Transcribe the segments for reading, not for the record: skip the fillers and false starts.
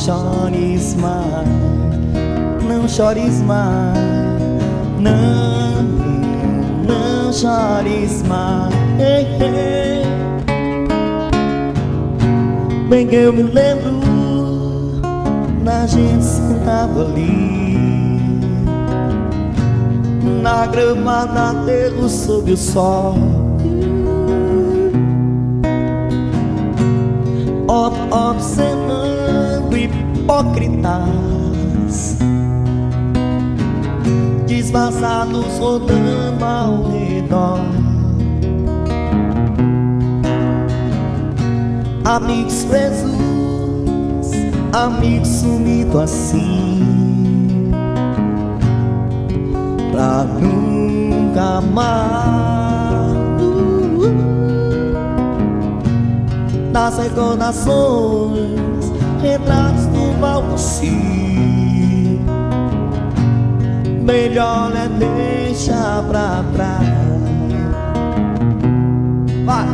chores mais, não chores mais, não chores mais. Bem que eu me lembro da gente sentado ali na grama da terra sob o sol, observando hipócritas disfarçados rodando ao redor. Amigos presos, amigos sumidos assim, pra nunca mais. Das recordações, retratos do Valci, melhor é deixar pra trás. Vai!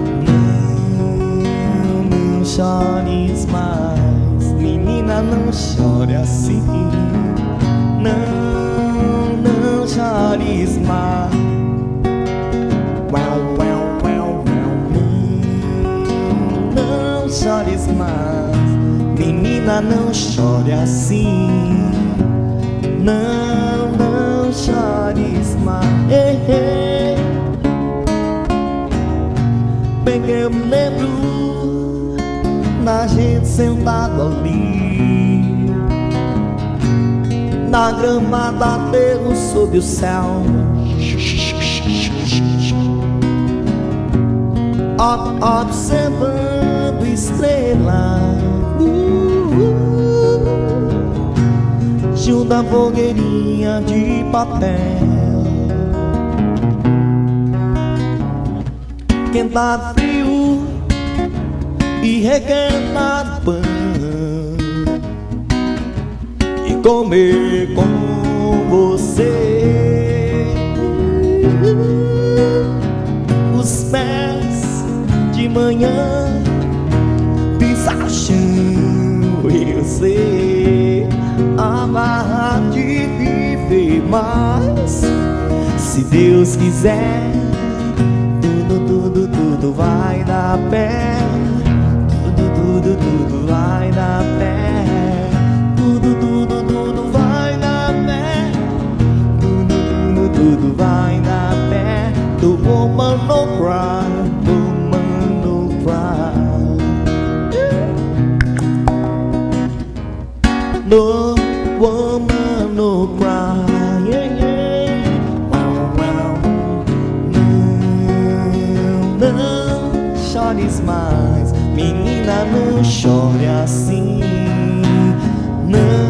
Não chores mais, menina, não chore assim. Não chores mais. Não chores mais, menina, não chore assim. Não chores mais. Bem que eu me lembro da gente sentado ali na grama da terra sob o céu, observando estrelas junto à fogueirinha de papel. Quentar frio e requentar pão e comer com você. Os pés de manhã pisar chão, eu sei amar de viver mais. Se Deus quiser, tudo vai dar pé. Tudo vai dar pé. Tudo vai dar pé. Tudo vai dar pé. The woman no cry, woman no cry. No woman no cry, yeah, yeah. Não chores mais, menina, não chore assim. Não